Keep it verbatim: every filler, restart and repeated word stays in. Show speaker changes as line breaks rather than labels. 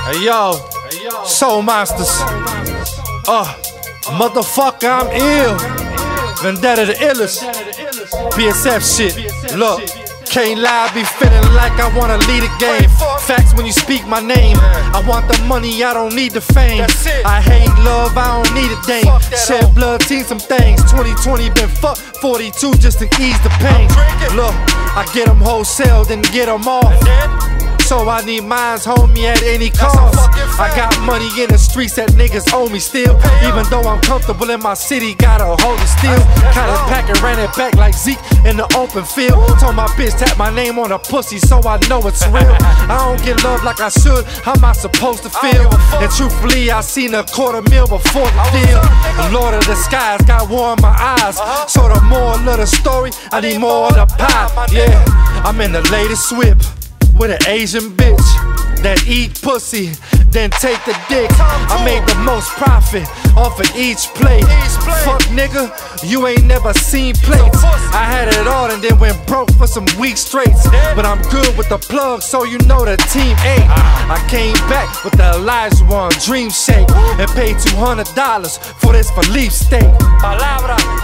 Hey yo, Soul Monsters. Uh, motherfucker, I'm ill. Vendetta the illest. P S F shit. Look, can't lie, be feeling like I wanna lead a game. Facts when you speak my name. I want the money, I don't need the fame. I hate love, I don't need a dame. Shed blood, seen some things. twenty twenty been fucked, forty-two just to ease the pain. Look, I get them wholesale, then get them off. So I need mines, homie, at any cost. I got money in the streets that niggas owe me still. Even though I'm comfortable in my city, gotta hold it still. Kinda pack and ran it back like Zeke in the open field. Told my bitch tap my name on a pussy so I know it's real. I don't get love like I should, how am I supposed to feel? And truthfully, I seen a quarter mil before the deal. The Lord of the skies got war in my eyes. So the moral of the story, I need more of the pie. Yeah, I'm in the latest whip with an Asian bitch that eat pussy, then take the dick. I made the most profit off of each plate. Fuck nigga, you ain't never seen plates. I had it all and then went broke for some weeks straights. But I'm good with the plug, so you know the team ate. I came back with the Elijah One Dream Shake and paid two hundred dollars for this Philippe steak. Palabra.